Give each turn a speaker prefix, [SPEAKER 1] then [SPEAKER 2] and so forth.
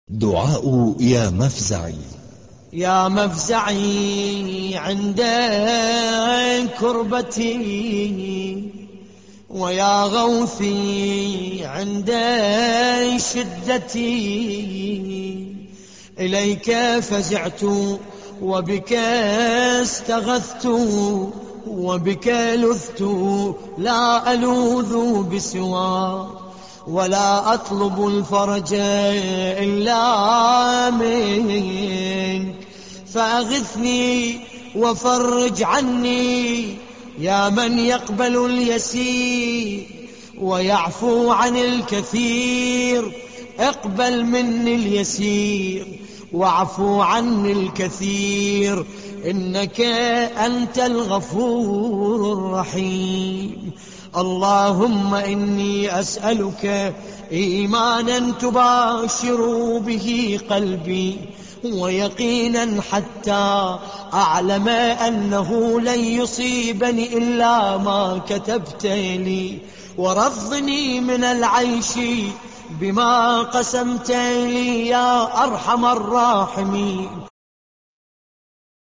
[SPEAKER 1] دعاء يا مفزعي.
[SPEAKER 2] يا مفزعي عند كربتي، ويا غوثي عند شدتي، إليك فزعت وبك استغثت، وبك لذت لا ألوذ بسواك، ولا أطلب الفرج إلا منك، فأغثني وفرج عني يا من يقبل اليسير ويعفو عن الكثير. اقبل مني اليسير واعفو عني الكثير، إنك أنت الغفور الرحيم. اللهم إني أسألك إيمانا تباشر به قلبي، ويقينا حتى أعلم أنه لن يصيبني إلا ما كتبت لي، ورضني من العيش بما قسمت لي يا أرحم الراحمين.